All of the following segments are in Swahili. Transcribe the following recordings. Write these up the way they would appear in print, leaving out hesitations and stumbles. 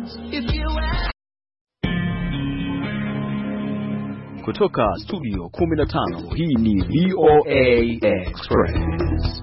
Kutoka studio 15, hii ni VOA Express.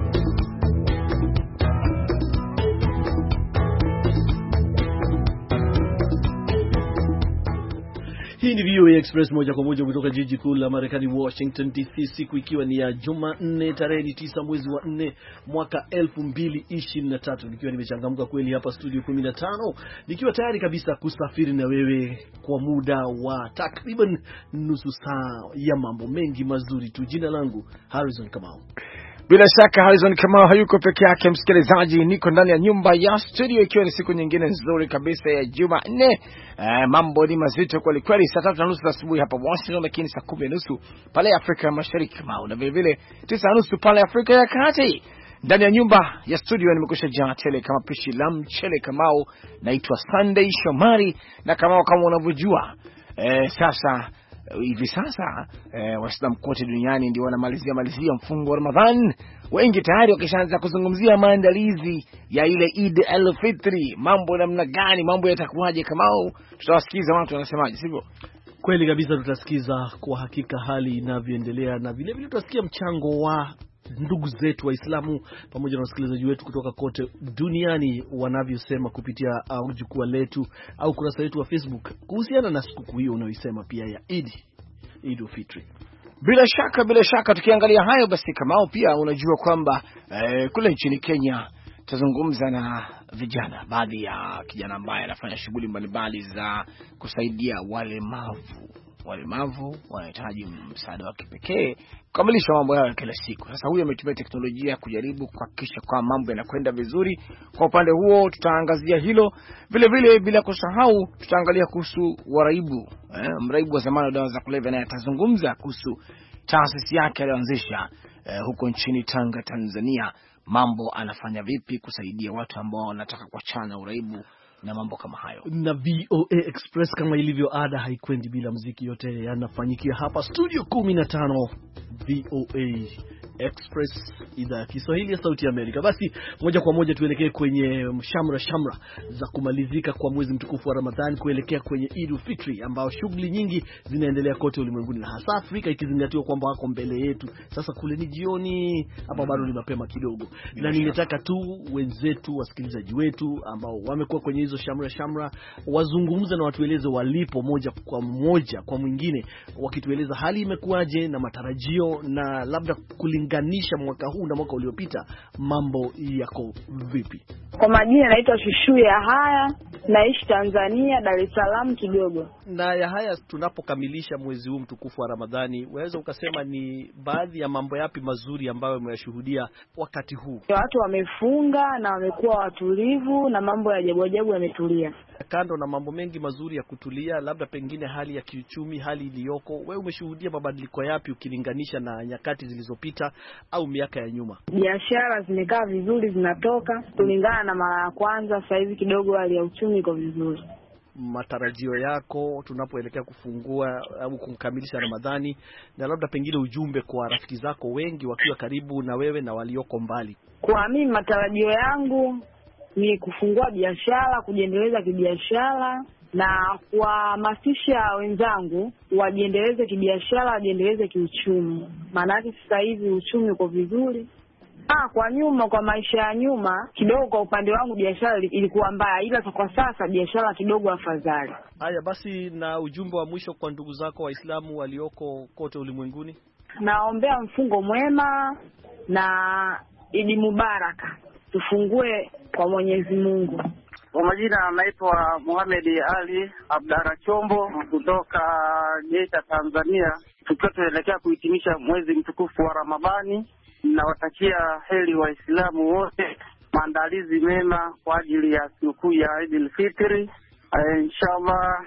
Hii ni VOA Express moja kwa moja kutoka jiji kuu la Marekani, Washington DC, siku ikiwa ni ya Jumanne tarehe 9 mwezi wa 4 mwaka 2023, nikiwa nimechangamka kweli hapa studio 15, nikiwa tayari kabisa kusafiri na wewe kwa muda wa takriban nusu saa ya mambo mengi mazuri tu. Jina langu Harrison Kamau. Bila shaka Harrison Kamau hayuko peke yake, msikilizaji, niko ndani ya nyumba ya studio ikiwa ni siku nyingine nzuri kabisa ya Jumanne. Mambo ni mazito kweli kweli. Saa 3:30 asubuhi hapa Washington, lakini saa 10:30 pale Afrika Mashariki Kamau, na vile vile 9:30 pale Afrika ya Kati. Ndani ya nyumba ya studio nimekusha jaa tele kama pishi la mchele Kamau. Naitwa Sunday Shomari, na Kamau kama unavyojua sasa hivi sasa Waislamu kote duniani ndio wanamalizia mfungo wa Ramadhan. Wengi tayari wakishaanza kuzungumzia maandalizi ya ile Eid al-Fitri. Mambo namna gani, mambo yatakuwaje Kamau? Tutawasikiza watu wanasemaje, sivyo? Kweli kabisa, tutasikiza kwa hakika hali inavyoendelea, na vile vile tutasikia mchango wa ndugu zetu Waislamu pamoja na wasikilizaji wetu kutoka kote duniani wanavyosema kupitia jukwaa letu au kurasa yetu wa Facebook kuhusiana na siku hiyo unaoisema pia ya Eid al-Fitri. Bila shaka tukiangalia hayo basi Kamau, pia unajua kwamba kule nchini Kenya tazungumza na vijana, baadhi ya kijana ambaye anafanya shughuli mbalimbali za kusaidia walemavu wanahitaji msaada wa kipekee kukamilisha mambo yao ya kila siku. Sasa huyu ametumia teknolojia kujaribu kuhakikisha kwa mambo yanakwenda vizuri. Kwa upande huo tutaangazia hilo. Vile vile bila kusahau tutaangalia kuhusu waraibu. Mraibu wa zamani wa dawa za kulevya naye atazungumza kuhusu taasisi yake aliyoanzisha huko nchini Tanga, Tanzania. Mambo anafanya vipi kusaidia watu ambao wanataka kuachana uraibu na mambo kama hayo. Na VOA Express kama ilivyo ada haikwendi bila muziki, yote yanafanyikia hapa studio 15 VOA Express, idhaa ya Kiswahili ya Sauti ya Amerika. Basi moja kwa moja tuelekee kwenye shamra za kumalizika kwa mwezi mtukufu wa Ramadhani kuelekea kwenye Eid al-Fitri, ambao shughuli nyingi zinaendelea kote ulimwenguni na hasa Afrika, ikizingatiwa kwamba wako mbele yetu. Sasa kule ni jioni, hapa bado ni mapema kidogo. Na nimetaka tu wenzetu, wasikilizaji wetu ambao wamekuwa kwenye hizo shamra wazungumza na watueleze walipo moja kwa mwingine, wakitueleza hali imekuwaje na matarajio, na labda kulinganisha mwaka huu na mwaka uliopita mambo yako vipi. Kwa majina naitwa Shushu ya haya, naishi Tanzania, Dar es Salaam kidogo. Na ya haya, tunapokamilisha mwezi huu mtukufu wa Ramadhani, waweza ukasema ni baadhi ya mambo yapi mazuri ambayo umeyashuhudia wakati huu? Watu wamefunga na wamekuwa watulivu na mambo ya ajabu yametulia. Kando na mambo mengi mazuri ya kutulia, labda pengine hali ya kiuchumi, hali iliyoko, wewe umeshuhudia mabadiliko yapi ukilinganisha na nyakati zilizopita au miaka ya nyuma? Biashara zimekaa vizuri, zinatoka kulingana na mara ya kwanza. Sasa hivi kidogo hali ya uchumi iko vizuri. Matarajio yako tunapoelekea kufungua au kukamilisha Ramadhani, na labda pengine ujumbe kwa rafiki zako wengi wakiwa karibu na wewe na walioko mbali? Kwa mimi matarajio yangu ni kufungua biashara, kujiendeleza kibiashara na kuhamasisha wenzangu wajiendeleze kibiashara, wajiendeleze kiuchumi. Maana sasa hivi uchumi uko vizuri. Kwa maisha ya nyuma kidogo, kwa upande wangu biashara ilikuwa mbaya, ila kwa sasa biashara kidogo afadhali. Haya basi, na ujumbe wa mwisho kwa ndugu zako Waislamu walioko kote ulimwenguni? Naombea mfungo mwema na Eid Mubaraka. Tufungue kwa Mwenyezi Mungu. Kwa majina naitwa Mohamed Ali Abdara Chombo kutoka Geita, Tanzania. Tukiwa tunaelekea kuhitimisha mwezi mtukufu wa Ramadhani, nawatakia heri Waislamu wote, maandalizi mema kwa ajili ya siku ya Eid al-Fitri. Inshallah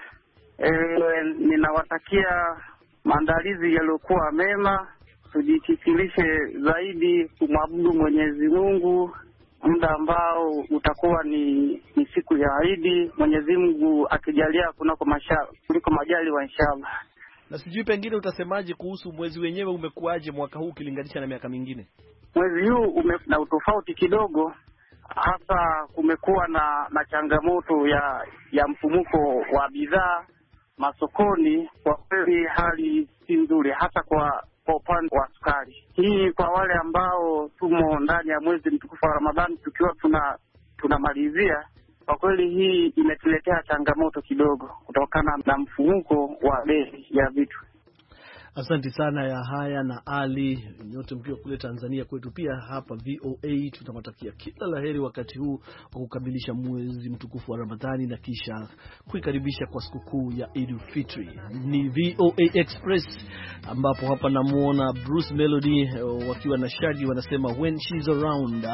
ninawatakia maandalizi yaliyokuwa mema, tujitikilishe zaidi kumwabudu Mwenyezi Mungu muda ambao utakuwa ni siku ya Eid, Mwenyezi Mungu akijalia kuliko majaliwa inshallah. Na sijui pengine utasemaje kuhusu mwezi wenyewe, umekuaje mwaka huu ukilinganisha na miaka mingine? Mwezi huu na utofauti kidogo. hasa kumekuwa na changamoto ya mfumuko wa bidhaa masokoni. Kwa kweli hali si nzuri, hasa kwa upande wa sukari. Hii kwa wale ambao tumo ndani ya mwezi mtukufu wa Ramadhani tukiwa tunamalizia, kwa kweli hii imetuletea changamoto kidogo kutokana na mfumuko wa bei ya vitu. Asante sana ya haya na Ali, nyote mkiwa kule Tanzania. Kwetu pia hapa VOA tunawatakia kila laheri wakati huu wa kukamilisha mwezi mtukufu wa Ramadhani na kisha kuikaribisha kwa sikukuu ya Eid Fitri. Ni VOA Express ambapo hapa namuona Bruce Melody wakiwa na Shaggy wanasema when she's around.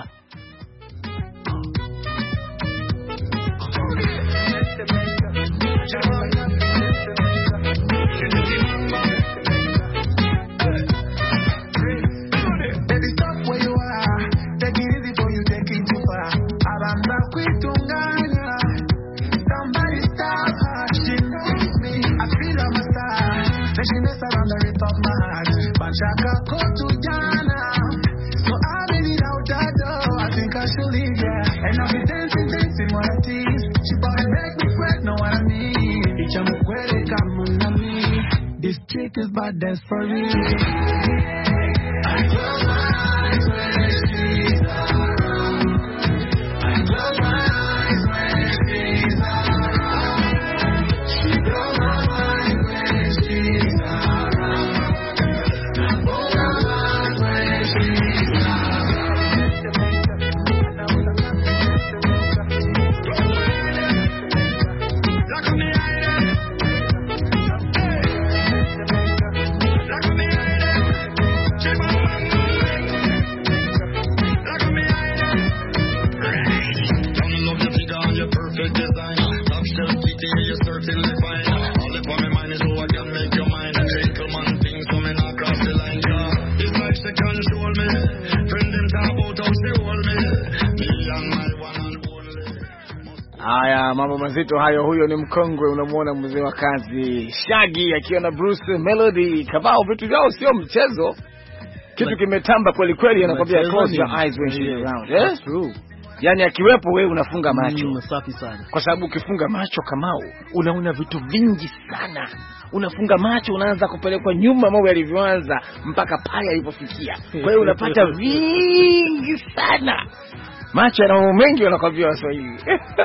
But that's for real. I close my eyes when she's around. I close my eyes when she's around. She blows my mind when she's around. I blow my mind when she's around. Look at me, Haya, mambo mazito hayo. Huyo ni mkongwe, unamuona mzee wa kazi Shaggy akiwa na Bruce Melody. Kabao vitu vyao sio mchezo, kitu kimetamba kweli kweli. Anakuambia close your eyes when she's around. That's true. Yani akiwepo wewe unafunga macho. Safi sana. Kwa sababu ukifunga macho Kamau unaona vitu vingi sana. Unafunga macho unaanza kupelekwa nyuma mambo yalivyoanza mpaka pale yalipofikia. Kwa hiyo unapata vingi sana. Macho yana mambo mengi wanakwambia Waswahili.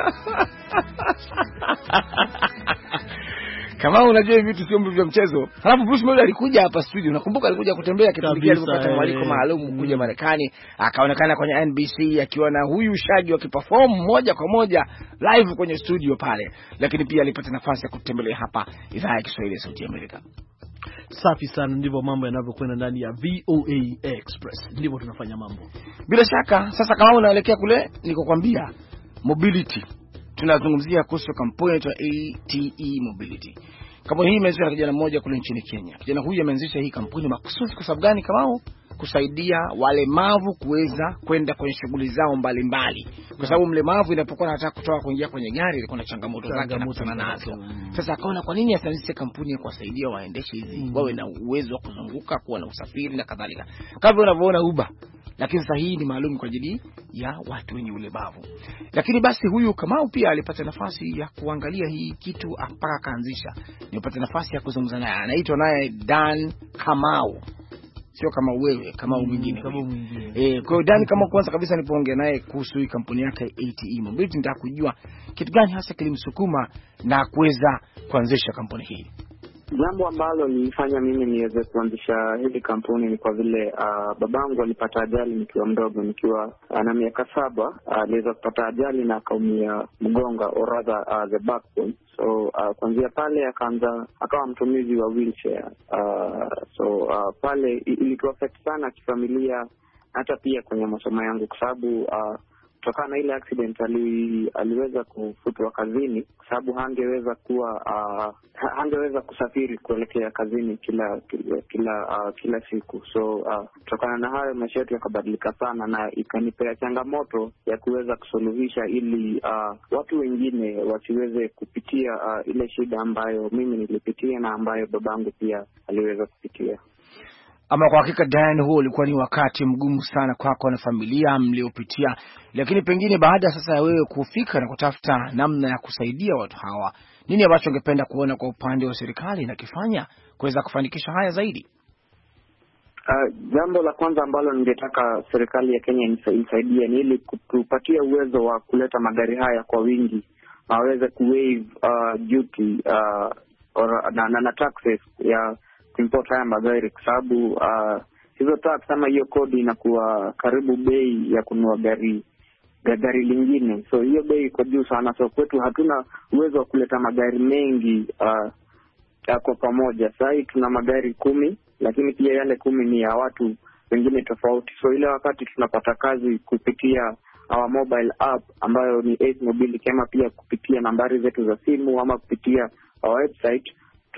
Kama unajua vitu sio vya mchezo. Halafu Bruce Melody alikuja hapa studio. Nakumbuka alikuja kutembea kipindi alipopata mwaliko maalum kuja Marekani, akaonekana kwenye NBC akiwa na huyu Shaggy wakiperform moja kwa moja live kwenye studio pale. Lakini pia alipata nafasi ya kutembelea hapa idhaa ya Kiswahili ya Sauti ya Amerika. Safi sana, ndivyo mambo yanavyokwenda ndani ya VOA Express. Ndivyo tunafanya mambo. Bila shaka sasa kama unaelekea kule nikokuambia mobility. Tunazungumzia kuhusu kampuni ya ATE Mobility. Kampuni hii imeanzishwa na kijana mmoja kule nchini Kenya. Kijana huyu ameanzisha hii kampuni makusudi kwa sababu gani Kamau? Kusaidia walemavu kuweza kwenda kwenye shughuli zao mbalimbali. Kwa sababu mlemavu inapokuwa anataka kutoka kuingia kwenye gari ilikuwa na changamoto zake na kutana nazo. Sasa akaona kwa nini asianzishe kampuni ya kuwasaidia waendeshe hizi wawe na uwezo wa kuzunguka, kuwa na usafiri na kadhalika. Kama unavyoona Uber. Lakini sasa hii ni maalum kwa ajili ya watu wenye ulemavu. Lakini basi huyu Kamau pia alipata nafasi ya kuangalia hii kitu mpaka akaanzisha. Nilipata nafasi ya kuzungumza naye. Anaitwa naye Dan Kamau. Sio kama wewe, Kamau mwingine. Kwa hiyo Dan Kamau, kwanza kabisa nipoongea naye kuhusu hii kampuni yake ATE Mobility, nitaka kujua kitu gani hasa kilimsukuma na kuweza kuanzisha kampuni hii. Jambo ambalo lilifanya mimi niweze kuanzisha hili kampuni ni kwa vile babangu alipata ajali nikiwa mdogo, nikiwa na miaka 7. Aliweza kupata ajali na akaumia mgonga, or rather the backbone. So kuanzia pale akawa mtumizi wa wheelchair. Pale ilikuwa affect sana kifamilia, hata pia kwenye masomo yangu, kwa sababu kutokana na ile accident aliweza kufutwa kazini kwa sababu hangeweza kusafiri kuelekea kazini kila siku. So kutokana na hayo maisha yetu yakabadilika sana, na ikanipea changamoto ya kuweza kusuluhisha ili watu wengine wasiweze kupitia ile shida ambayo mimi nilipitia na ambayo babangu pia aliweza kupitia. Ama kwa hakika Dan, huo ulikuwa ni wakati mgumu sana kwako na familia mliopitia, lakini pengine baada sasa ya wewe kufika na kutafuta namna ya kusaidia watu hawa, nini ambacho ungependa kuona kwa upande wa serikali inakifanya kuweza kufanikisha haya zaidi? Jambo la kwanza ambalo ningetaka serikali ya Kenya isaidie ni ili kutupatia uwezo wa kuleta magari haya kwa wingi, waweze kuwaive duty na taxes ya import haya magari, kwa sababu hizo tax ama hiyo kodi inakuwa karibu bei ya kununua gari lingine. So hiyo bei iko juu sana, so kwetu hatuna uwezo wa kuleta magari mengi kwa pamoja. Sasa tuna magari 10, lakini pia yale 10 ni ya watu wengine tofauti. So ile wakati tunapata kazi kupitia our mobile app ambayo ni Ace Mobility, kama pia kupitia nambari zetu za simu ama kupitia our website,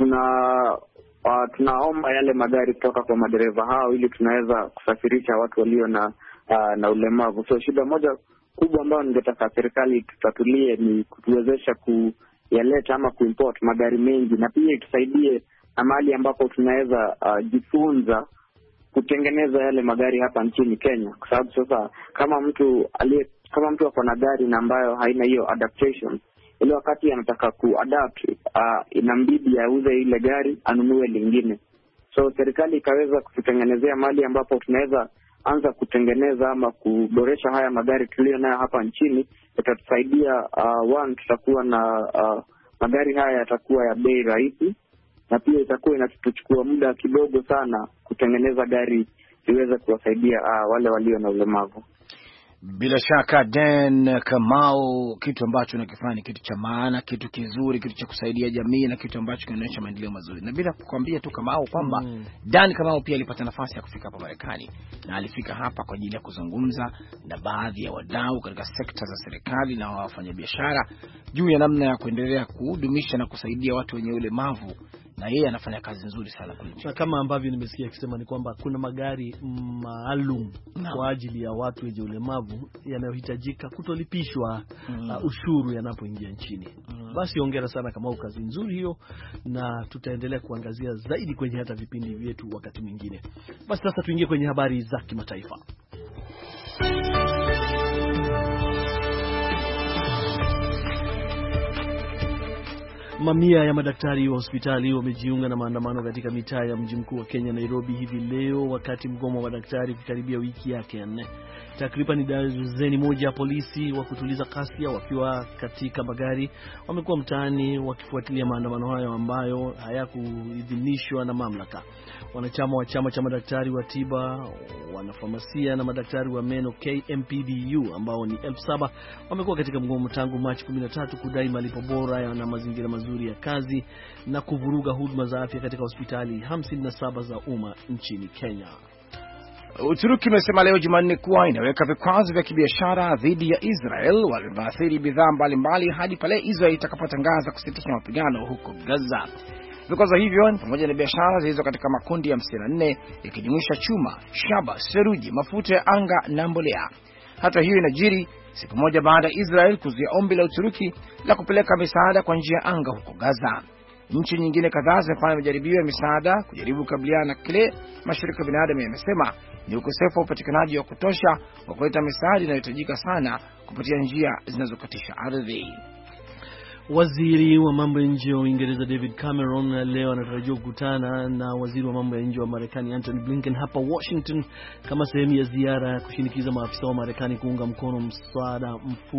tunaomba yale magari kutoka kwa madereva hao ili tunaweza kusafirisha watu walio na ulemavu. So shida moja kubwa ambayo ningetaka serikali tutatulie ni kutuwezesha kuyaleta ama kuimport magari mengi, na pia itusaidie na mahali ambapo tunaweza jifunza kutengeneza yale magari hapa nchini Kenya, kwa sababu sasa kama mtu ako na gari na ambayo haina hiyo adaptation, ile wakati anataka kuadapt inambidi auze ile gari anunue lingine. So serikali ikaweza kututengenezea mahali ambapo tunaweza anza kutengeneza ama kuboresha haya magari tulio nayo hapa nchini, itatusaidia. Tutakuwa na magari haya yatakuwa ya bei rahisi, na pia itakuwa inatuchukua muda kidogo sana kutengeneza gari iweze kuwasaidia wale walio na ulemavu. Bila shaka Dan Kamau, kitu ambacho nakifanya ni kitu cha maana, kitu kizuri, kitu cha kusaidia jamii na kitu ambacho kinaonyesha maendeleo mazuri. Na bila kukwambia tu Kamau kwamba Dan Kamau pia alipata nafasi ya kufika hapa Marekani, na alifika hapa kwa ajili ya kuzungumza na baadhi ya wadau katika sekta za serikali na wafanyabiashara juu ya namna ya kuendelea kudumisha na kusaidia watu wenye ulemavu, na yeye anafanya kazi nzuri sana kule. Na kama ambavyo nimesikia akisema ni kwamba kuna magari maalum kwa ajili ya watu wenye ulemavu yanayohitajika kutolipishwa ushuru yanapoingia nchini. Basi hongera sana kama kazi nzuri hiyo, na tutaendelea kuangazia zaidi kwenye hata vipindi vyetu wakati mwingine. Basi sasa tuingie kwenye habari za kimataifa. Mamia ya madaktari wa hospitali wamejiunga na maandamano katika mitaa ya mji mkuu wa Kenya, Nairobi hivi leo, wakati mgomo wa madaktari ukikaribia wiki yake ya 4. Takriban dazeni moja ya polisi wa kutuliza ghasia wakiwa katika magari wamekuwa mtaani wakifuatilia maandamano hayo ambayo hayakuidhinishwa na mamlaka. Wanachama wa chama cha madaktari wa tiba, wanafamasia na madaktari wa meno KMPDU ambao ni 7,000 wamekuwa katika mgomo tangu Machi 13 kudai malipo bora na mazingira mazuri ya kazi na kuvuruga huduma za afya katika hospitali 57 za umma nchini Kenya. Uturuki imesema leo Jumanne kuwa inaweka vikwazo vya kibiashara dhidi ya Israel walivyoathiri bidhaa mbalimbali hadi pale Israel itakapotangaza kusitisha mapigano huko Gaza. Vikwazo hivyo ni pamoja na biashara zilizo katika makundi ya 54 ikijumuisha chuma, shaba, seruji, mafuta ya anga na mbolea. Hata hiyo inajiri siku moja baada ya Israel kuzuia ombi la Uturuki la kupeleka misaada kwa njia ya anga huko Gaza. Nchi nyingine kadhaa zimefanya majaribio ya misaada kujaribu kukabiliana na kile mashirika ya binadamu yamesema ni ukosefu wa upatikanaji wa kutosha wa kuleta misaada inayohitajika sana kupitia njia zinazokatisha ardhi. Waziri wa mambo ya nje wa Uingereza David Cameron leo anatarajiwa kukutana na waziri wa mambo ya nje wa Marekani Antony Blinken hapa Washington kama sehemu ya ziara ya kushinikiza maafisa wa Marekani kuunga mkono msaada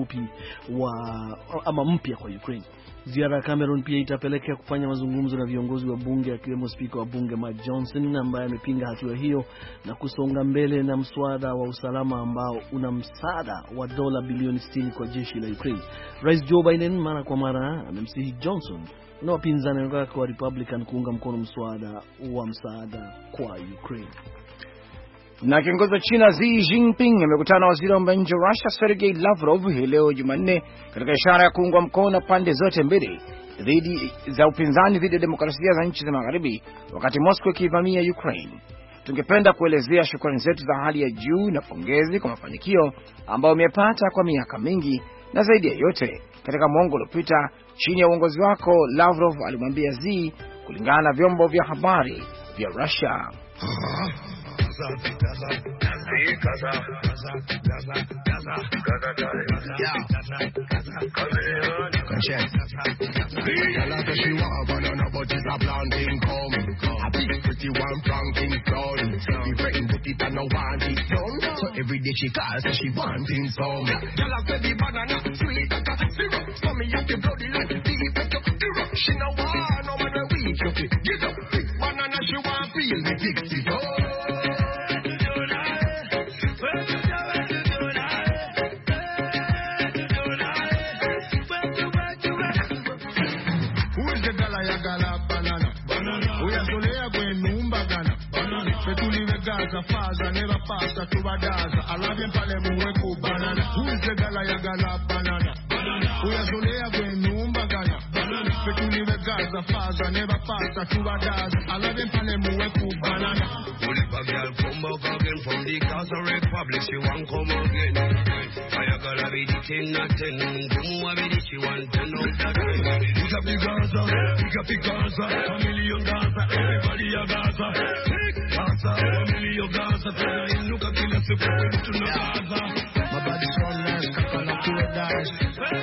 mpya kwa Ukraine. Ziara ya Cameron pia itapelekea kufanya mazungumzo na viongozi wa bunge akiwemo spika wa bunge Mike Johnson ambaye amepinga hatua hiyo na kusonga mbele na mswada wa usalama ambao una msaada wa dola bilioni 60 kwa jeshi la Ukraine. Rais Joe Biden mara kwa mara amemsihi Johnson na wapinzani wake wa Republican kuunga mkono mswada wa msaada kwa Ukraine. Na kiongozi wa China Xi Jinping amekutana na waziri wa mambo ya nje wa Russia Sergei Lavrov hii leo Jumanne katika ishara ya kuungwa mkono pande zote mbili dhidi za upinzani dhidi ya demokrasia za nchi za magharibi wakati Moscow ikivamia Ukraine. Tungependa kuelezea shukrani zetu za hali ya juu na pongezi kwa mafanikio ambayo umepata kwa miaka mingi na zaidi ya yote katika mwongo uliopita chini ya uongozi wako, Lavrov alimwambia Xi kulingana na vyombo vya habari vya Russia. She want a banana, but it's a planting come. A big pretty one from Kingston. She frightened with it and no want it done. So every day she calls, so she wanting some. Girl, I said the banana sweet like a syrup. So me have the bloody like deep like a syrup. She no want no man a weak, okay. Get up, big banana, she want feel me fix it up. Faza never pasta to badaza alabye pale muweko banana who's the gala ya gala banana uyazolea kwenumba gana fetuli vegaza faza never pasta to badaza alabye pale muweko banana if a girl come back again from the Gaza Republic she want come again I gotta be the 10 not 10 come over be she want 10 out of 10 pick up the Gaza a million Gaza everybody a Gaza Gaza, a million Gaza, look at the left to the Gaza. My body's so nice, coconut to a dice.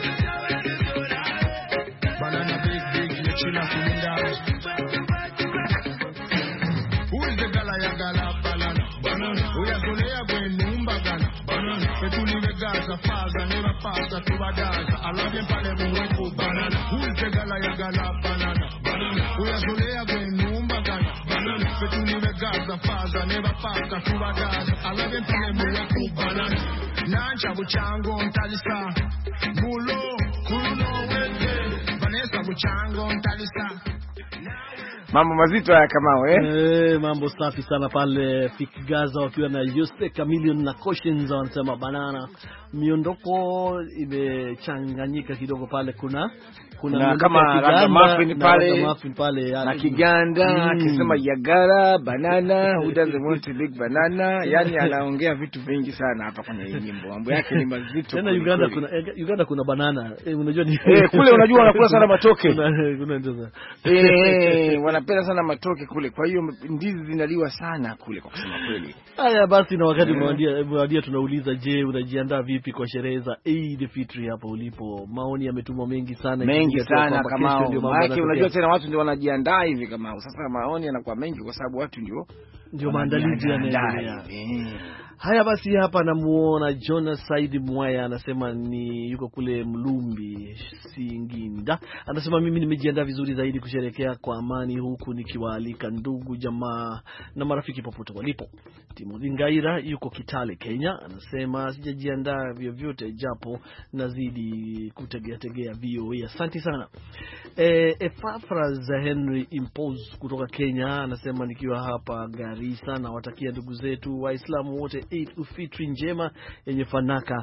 Banana big, you chill out to the dice. Who is the gala ya gala banana? Who is the lea when numba gana? Petuli the Gaza, Faza, never pasta to a Gaza. I love him for them who banana. Who is the gala ya gala banana? Who is the lea when numba gana? Petuli the Gaza, Faza, never pasta to a Gaza. I love him for them who banana. Nancha buchango ntalisa. Mulo, kulo wete. Vanessa buchango ntalisa. Mambo mazito haya kama mambo safi sana pale Fikgaza wakiwa na Yose Chameleon na Cautions wanasema banana. Miondoko imechanganyika kidogo pale, kuna kama muffin pale na Kiganda akisema yagara banana, who doesn't want a big banana. Yani anaongea vitu vingi sana hapa kwenye nyimbo. Mambo yake ni mazito. Tena Uganda kuna banana. Unajua ni kule unajua wanakula sana matoke. Kuna ndio. Wanapenda sana matoke kule. Kwa hiyo ndizi zinaliwa sana kule kwa kusema kweli. Haya basi, na wakati mwadia tunauliza, je, unajiandaa vipi kwa sherehe za Eid Fitri hapo ulipo? Maoni yametumwa mengi sana kama maana unajua tena watu ndio wanajiandaa hivi kama sasa maoni yanakuwa mengi kwa sababu watu ndio maandalizi yanaendelea. Haya basi, hapa namuona Jonas Said Mwaya anasema ni yuko kule Mlumbi Singinda. Anasema mimi nimejiandaa vizuri zaidi kusherehekea kwa amani huku nikiwaalika ndugu jamaa na marafiki popote walipo. Timothy Ngaira yuko Kitale Kenya anasema sijajiandaa vyovyote japo nazidi kutegea VOA. Asante sana. Epafras Henry Impose kutoka Kenya anasema nikiwa hapa Garissa na watakia ndugu zetu Waislamu wote Eid Ufitri njema yenye fanaka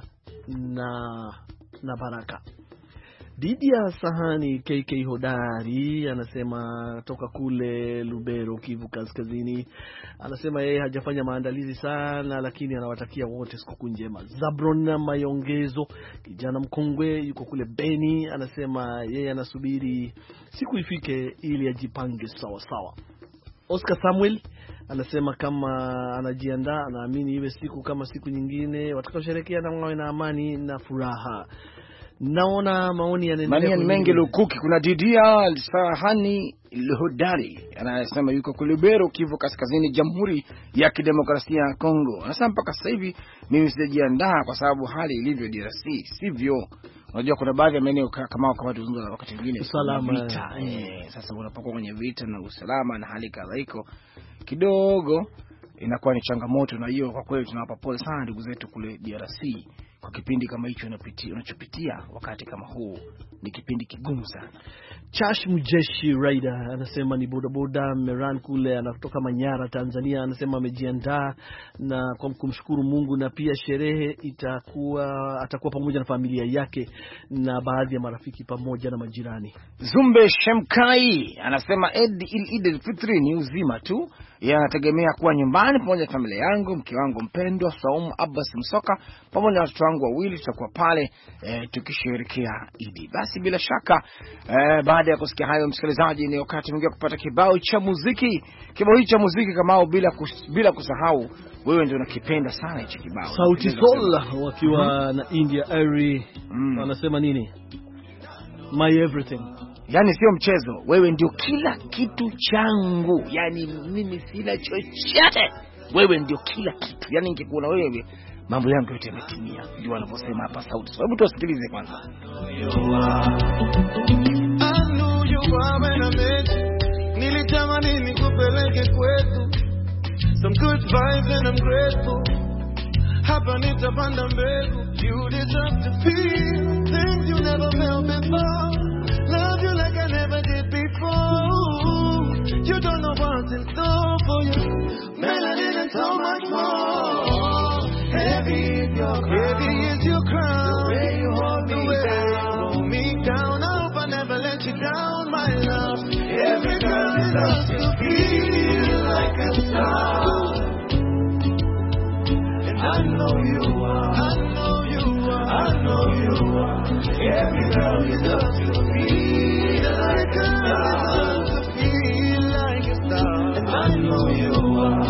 na baraka. Didia Sahani KK Hodari anasema toka kule Lubero, Kivu Kaskazini. Anasema yeye hajafanya maandalizi sana lakini anawatakia wote siku njema. Zabron Mayongezo kijana mkongwe yuko kule Beni anasema yeye anasubiri siku ifike ili ajipange sawa sawa. Oscar Samuel anasema kama anajiandaa, anaamini iwe siku kama siku nyingine watakaosherehekea na wawe na amani na furaha. Naona maoni yanaendelea mengi lukuki. Kuna Didia Sahani Hodari anasema yuko Kulibero, Kivu Kaskazini, Jamhuri ya Kidemokrasia ya Kongo. Anasema mpaka sasa hivi mimi sijajiandaa kwa sababu hali ilivyo DRC sivyo. Unajua kuna baadhi ya maeneo kama tuzungumza wakati mwingine usalama. Sasa unapokuwa kwenye vita na usalama na hali kadhalika kidogo inakuwa ni changamoto, na hiyo kwa kweli tunawapa pole sana ndugu zetu kule DRC kwa kipindi kama hicho unachopitia wakati kama huu. Ni kipindi kigumu sana. Chash Mujeshi Rider anasema ni bodaboda Meran kule anatoka Manyara Tanzania. Anasema amejiandaa na kwa kumshukuru Mungu na pia sherehe atakuwa pamoja na familia yake na baadhi ya marafiki pamoja na majirani. Zumbe Shemkai anasema Eid al-Fitr ni uzima tu, yanategemea kuwa nyumbani pamoja na familia yangu, mke wangu mpendwa Saumu Abbas Msoka pamoja na watoto wangu wawili. Tutakuwa pale tukisherehekea Idi. Basi bila shaka baada ya kusikia hayo, msikilizaji, ni wakati mwingine kupata kibao cha muziki. Kibao hichi cha muziki kama bila kusahau, wewe ndio unakipenda sana hicho kibao. Sauti Sol wakiwa na India Arie wanasema nini? My everything. Yani sio mchezo, wewe ndio kila kitu changu. Yani mimi sina chochote, wewe ndio kila kitu. Yani nikikuona wewe mambo yangu yote yametimia. Ndio wanaposema hapa Sauti Sol. Hebu tusikilize kwanza. Nilitamani nikupeleke kwetu, some good vibes and I'm grateful. Hapa nitapanda mbegu. You deserve to feel things you never felt before. Love you like I never did before. You don't know what's in store for you. Melanin and so much more. Heavy is your crown. The way you hold me down. I hope I never let you down, my love. Every girl deserves to feel like a star. And I know you are. Every girl deserves to feel like a star. And I know you are.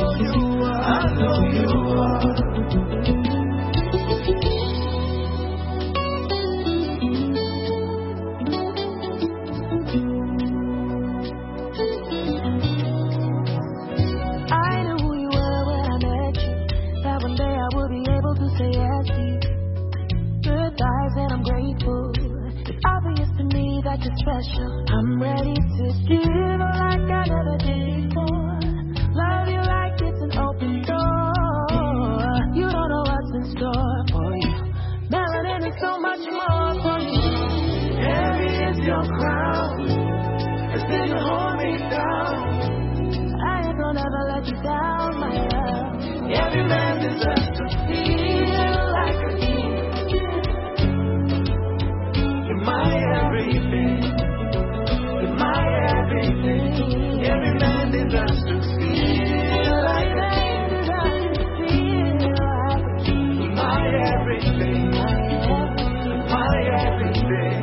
Special. I'm ready to give like I never did before. Love you like it's an open door. You don't know what's in store for you. Melanin is so much more for you. Heavy is your crown. It's been hold me down. I ain't gonna never let you down, my love. Every man deserves to feel like a king. You're my everything. Every man deserves to feel like that. My everything, my everything.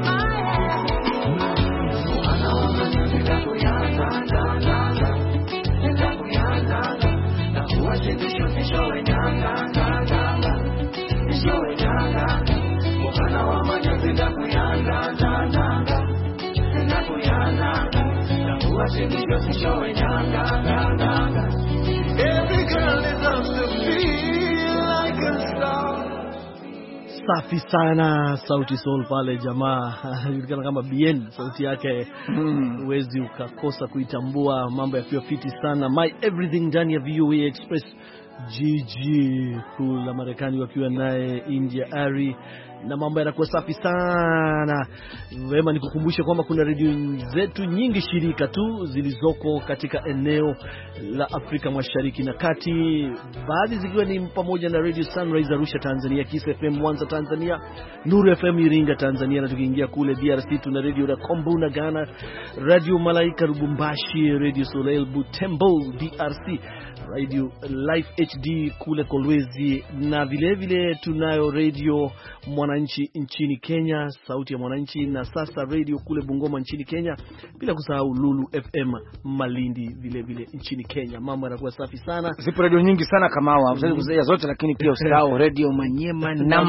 Every girl deserves to feel like a star. Safi sana Sauti Sol pale jamaa. Yulikana kama Bien, sauti yake huwezi ukakosa kuitambua, mambo yakiwa fiti sana. My everything ndani ya VOA Express. Jiji kula Marekani wakiwa naye India Arie, na mambo yanakuwa safi sana. Wema nikukumbushe kwamba kuna redio zetu nyingi shirika tu zilizoko katika eneo la Afrika Mashariki na Kati, baadhi zikiwa ni pamoja na Radio Sunrise Arusha Tanzania, Kiss FM Mwanza Tanzania, Nuru FM Iringa Tanzania, na tukiingia kule DRC tuna Radio Rakombu na Ghana, Radio Malaika Lubumbashi, Radio Soleil Butembo DRC, Radio Life HD kule Kolwezi, na vile tunayo Radio Mwananchi nchini Kenya, Sauti ya Mwananchi, na sasa radio kule Bungoma nchini Kenya, bila kusahau Lulu FM Malindi vile nchini Kenya. Mambo yanakuwa safi sana. Zipo radio nyingi sana kama hawezi kuzia zote, lakini pia usahau Radio Manyema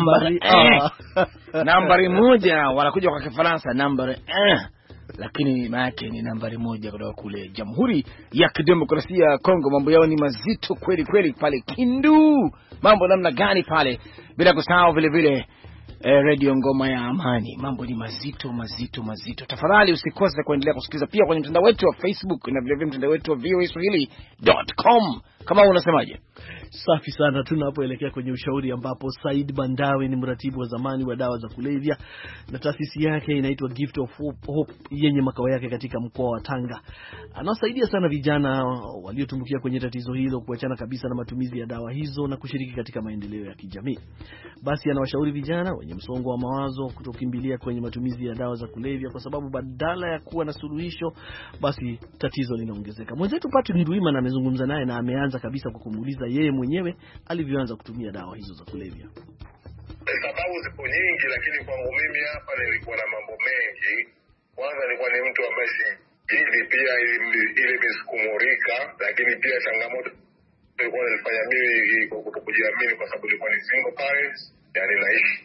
nambari moja, wanakuja kwa Kifaransa nambari lakini maana yake ni nambari moja kutoka kule Jamhuri ya Kidemokrasia ya Kongo. Mambo yao ni mazito kweli pale Kindu. Mambo namna gani pale? Bila kusahau vile Radio Ngoma ya Amani. Mambo ni mazito. Tafadhali usikose kuendelea kusikiliza pia kwenye mtandao wetu wa Facebook na vile mtandao wetu wa voaswahili.com. Kama unasemaje? Safi sana. Tunapoelekea kwenye ushauri, ambapo Said Bandawe ni mratibu wa zamani wa dawa za kulevya na taasisi yake inaitwa Gift of Hope yenye makao yake katika mkoa wa Tanga. Anasaidia sana vijana waliotumbukia kwenye tatizo hilo kuachana kabisa na matumizi ya dawa hizo na kushiriki katika maendeleo ya kijamii. Basi anawashauri vijana wenye msongo wa mawazo kutokimbilia kwenye matumizi ya dawa za kulevya, kwa sababu badala ya kuwa na suluhisho basi tatizo linaongezeka. Mwenzetu Patrick Ndwimana amezungumza naye na ameanza kabisa kwa kumuuliza yeye mwenyewe alivyoanza kutumia dawa hizo za kulevya. Sababu ziko nyingi, lakini kwangu mimi hapa nilikuwa na mambo mengi. Kwanza nilikuwa ni mtu ambaye ili pia ili misukumurika, lakini pia changamoto ilikuwa nilifanya mimi kwa kutokujiamini, kwa sababu nilikuwa ni single parents, yani naishi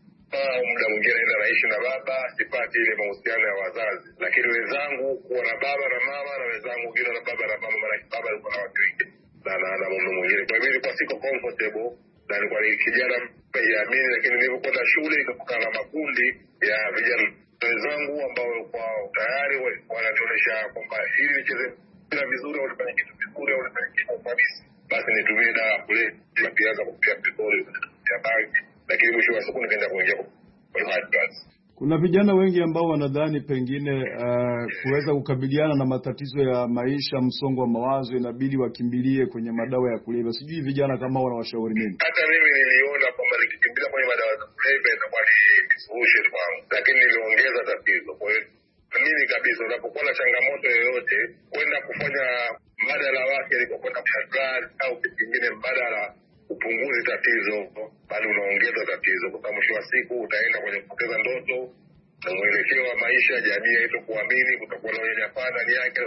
muda mwingine naenda naishi na baba, sipati ile mahusiano ya wazazi. Lakini wenzangu kuwa na baba na mama, na wenzangu wengine na baba na mama, maana baba alikuwa na watu wengi na mume mwingine. Kwa hivyo nilikuwa siko comfortable na nilikuwa ni kijana mpiamini, lakini nilipokwenda shule nikakutana na makundi ya vijana wenzangu ambao kwa tayari wananionyesha kwamba hili nicheze bila vizuri au nifanye kitu vizuri au nifanye kitu kwa ufanisi, basi nitumie dawa kule na piaza kupia petroli ya bangi, lakini mwisho wa siku nikaenda kuingia kwa hard drugs. Kuna vijana wengi ambao wanadhani pengine kuweza kukabiliana na matatizo ya maisha, msongo wa mawazo, inabidi wakimbilie kwenye madawa ya kulevya. Sijui vijana kama wanawashauri nini? Hata mimi niliona kwamba nikikimbilia kwenye madawa ya kulevya itakuwa ni solution kwangu, lakini niliongeza tatizo. Kwa hiyo mimi kabisa, unapokuwa na changamoto yoyote, kwenda kufanya mbadala wake ilipokwenda kushagaa au kitu kingine mbadala upunguzi tatizo, bali unaongeza tatizo, kwa sababu mwisho wa siku utaenda kwenye kupoteza ndoto na mwelekeo wa maisha, jamii haitokuamini, kutakuwa na unyanyapaa ndani yake.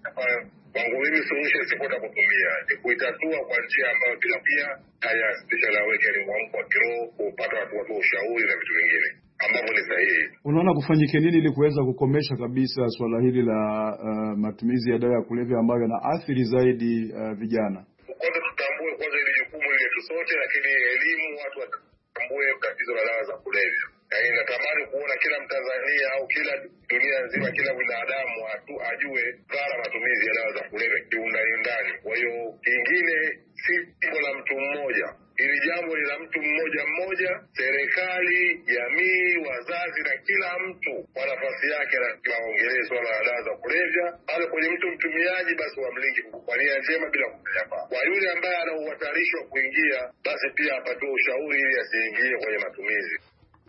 Kwangu mimi solution sipota kutumia ni kuitatua kwa njia ambayo bila pia haya special awakening mwamko wa kiroho, kupata watu ushauri na vitu vingine ambavyo ni sahihi. Unaona kufanyike nini ili kuweza kukomesha kabisa swala hili la matumizi ya dawa ya kulevya ambayo yanaathiri zaidi vijana? Kwanza tutambue kwanza ile jukumu letu sote, lakini elimu, watu watambue tatizo la dawa za kulevya. Yaani natamani kuona kila Mtanzania au kila dunia nzima, kila binadamu ajue dhara matumizi ya dawa za kulevya kiundani. Kwa hiyo kingine si jambo la mtu mmoja, ili jambo ni la mtu mmoja, serikali, jamii, wazazi na kila mtu kwa nafasi yake na waongelee swala la dawa za kulevya. Pale kwenye mtu mtumiaji, basi wamlingi kwa nia njema bila kunyanyapaa. Kwa yule ambaye ana uhatarishi wa kuingia, basi pia apatiwe ushauri ili asiingie kwenye matumizi.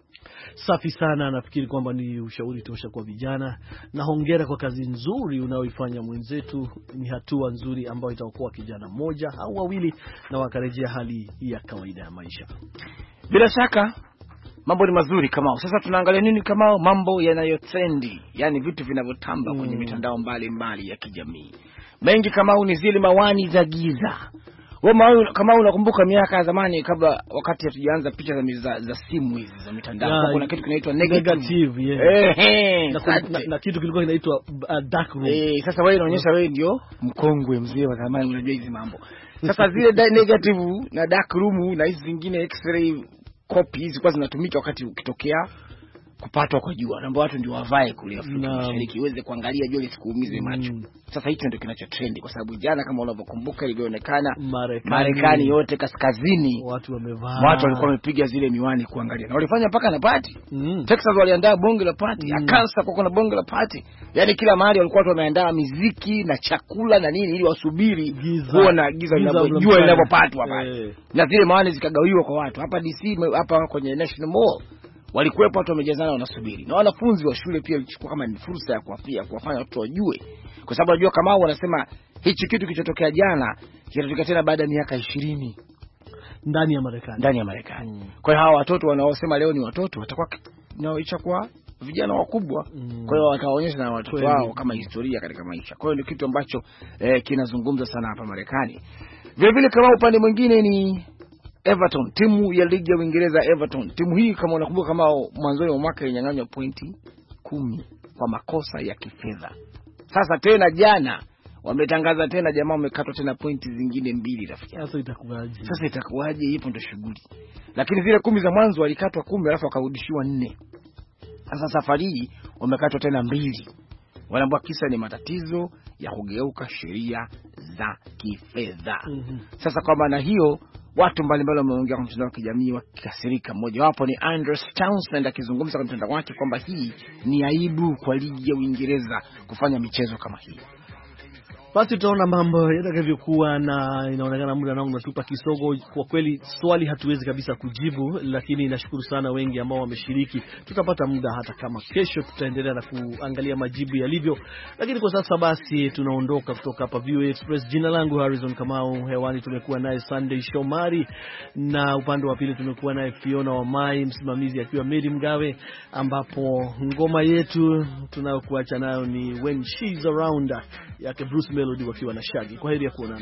Safi sana, nafikiri kwamba ni ushauri tosha kwa vijana, na hongera kwa kazi nzuri unaoifanya mwenzetu. Ni hatua nzuri ambayo itaokoa kijana mmoja au wawili na wakarejea hali ya kawaida ya maisha. Bila shaka mambo ni mazuri kama. Sasa tunaangalia nini kama mambo yanayotrendi, yani vitu vinavyotamba kwenye mitandao mbalimbali ya kijamii. Mengi kama ni zile mawani za giza. Kama unakumbuka miaka ya zamani, kabla wakati hatujaanza picha za simu hizi za mitandao, kuna kitu kinaitwa negative. Na kitu kilikuwa kinaitwa dark room. Sasa wewe inaonyesha wewe ndio mkongwe mzee wa zamani, unajua hizi mambo. Sasa zile negative na dark room na hizi zingine x-ray copy hizi kwa zinatumika wakati ukitokea kupatwa kwa jua, na watu ndio wavae kule Afrika Mashariki iweze kuangalia jua lisikuumize macho. Sasa hicho ndio kinachotrend, kwa sababu jana kama unavyokumbuka ilionekana Marekani yote kaskazini watu walikuwa wamepiga zile miwani kuangalia, na walifanya mpaka na party. Texas waliandaa bonge la party, Arkansas kwa kuna bonge la party. Yaani kila mahali walikuwa watu wameandaa muziki na chakula na nini ili wasubiri kuona giza jua linapopatwa pale. Na zile miwani zikagawiwa kwa watu. Hapa DC, hapa kwenye National Mall walikuwepo watu wamejazana wanasubiri. Na wanafunzi wa shule pia walichukua kama ni fursa ya kuwafanya watu wajue. Kwa sababu unajua kama wanasema hichi kitu kilichotokea jana kitatokea tena baada ya miaka 20 ndani ya Marekani. Kwa hiyo hawa watoto wanaosema leo ni watoto watakuwa inaoishakuwa vijana wakubwa. Kwa hiyo wataonyesha na watoto wao kama historia katika maisha. Kwa hiyo ni kitu ambacho kinazungumza sana hapa Marekani. Vile vile kama upande mwingine ni Everton, timu ya ligi ya Uingereza Everton. Timu hii kama unakumbuka kama mwanzoni wa mwaka ilinyang'anywa pointi 10 kwa makosa ya kifedha. Sasa tena jana wametangaza tena jamaa wamekatwa tena pointi zingine 2 rafiki. Sasa itakuwaje? Hiyo ndio shughuli. Lakini zile 10 za mwanzo walikatwa 10 alafu wakarudishiwa 4. Sasa safari hii wamekatwa tena 2. Wanaambia kisa ni matatizo ya kugeuka sheria za kifedha. Sasa kwa maana hiyo watu mbalimbali wameongea kwa mtandao wa kijamii wakikasirika. Mmoja wapo ni Andrew Townsend akizungumza kwa mtandao wake kwamba hii ni aibu kwa ligi ya Uingereza kufanya michezo kama hii. Basi tutaona mambo yatakavyokuwa, na inaonekana muda nao unatupa kisogo. Kwa kweli swali hatuwezi kabisa kujibu, lakini nashukuru sana wengi ambao wameshiriki. Tutapata muda hata kama kesho tutaendelea na kuangalia majibu yalivyo, lakini kwa sasa basi tunaondoka kutoka hapa VOA Express. Jina langu Harrison Kamau, hewani tumekuwa naye Sunday Shomari, na upande wa pili tumekuwa naye Fiona Wamai, msimamizi akiwa Mary Mgawe, ambapo ngoma yetu tunayokuacha nayo ni When She's Around yake Bruce Melody wakiwa na Shaggy. Kwa heri ya kuonana.